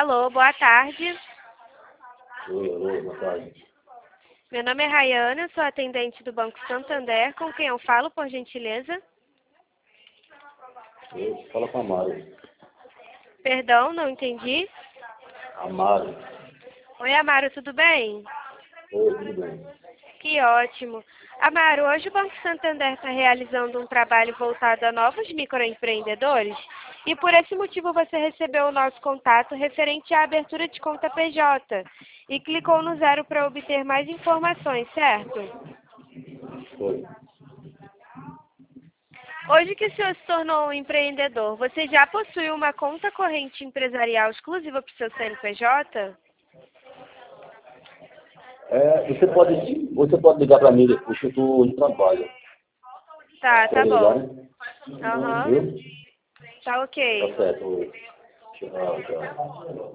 Alô, boa tarde. Oi, alô, boa tarde. Meu nome é Rayana, sou atendente do Banco Santander. Com quem eu falo, por gentileza? Fala com a Amaro. Perdão, não entendi. Amaro. Oi, Amaro, tudo bem? Oi, tudo bem? Que ótimo. Amaro, hoje o Banco Santander está realizando um trabalho voltado a novos microempreendedores e por esse motivo você recebeu o nosso contato referente à abertura de conta PJ e clicou no 0 para obter mais informações, certo? Foi. Hoje que o senhor se tornou um empreendedor, você já possui uma conta corrente empresarial exclusiva para o seu CNPJ? Você pode ligar para mim depois que eu estou no trabalho. Tá Pode ligar, bom. né? Aham, Viu? tá ok. Tá certo. Tchau, tchau.